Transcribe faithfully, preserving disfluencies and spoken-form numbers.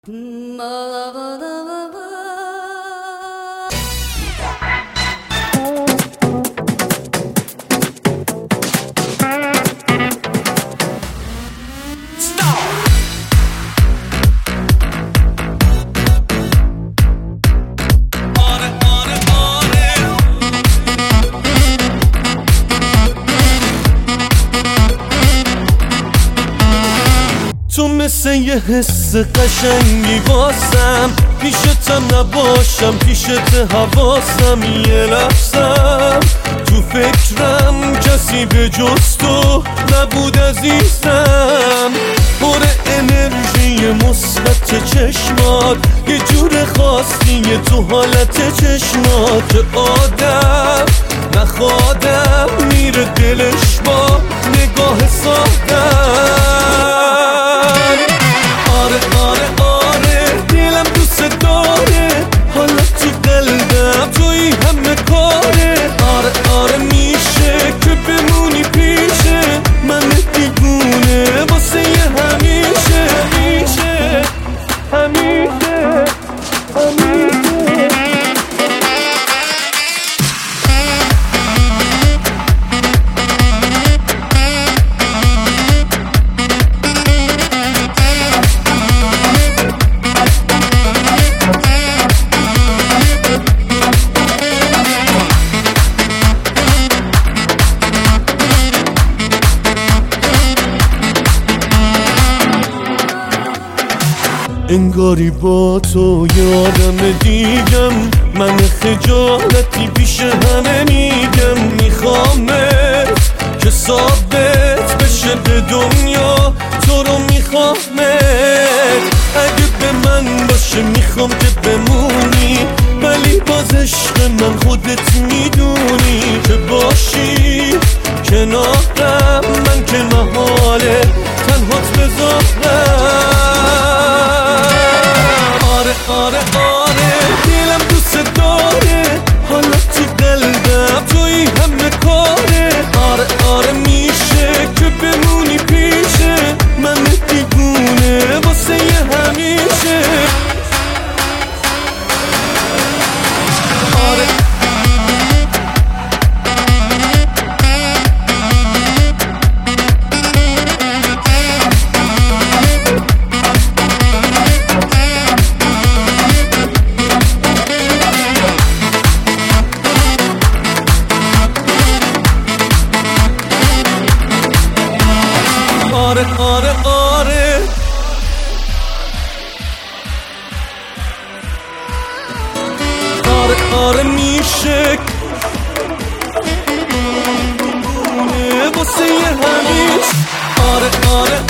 تو مثل یه حس قشنگی واسم، پیشتم نباشم پیشت حواسم، یه لحظم تو فکرم کسی به جز تو نبود عزیزم. پر انرژی مثبت چشمات، یه جور خاصیه تو حالت چشمات، که آدم نخوادم میره دلش با نگاه سادم. آره آره آره دلم دوست داره، حالا تو قلبم توی همه کاره. آره آره میشه که بمونی پیشه من دیوونه واسه یه همیشه همیشه همیشه همیشه. انگاری با تو یه آدم دیگم، من خجالتی پیش همه میگم. میخوامت که ثابت بشه به دنیا تو رو میخوامت. اگه به من باشه میخوام که بمونی، ولی باز عشق من خودت میدونی که باشی کنارم، من که محاله تنهات بذارم. آره آره آره دلم دوست داره، حالا تو قلبم توی همه کاره. آره آره میشه که بمونی پیشه من دیوونه واسه یه همیشه. آره آره آره آره آره آره میشه واسه یه همیشه. آره آره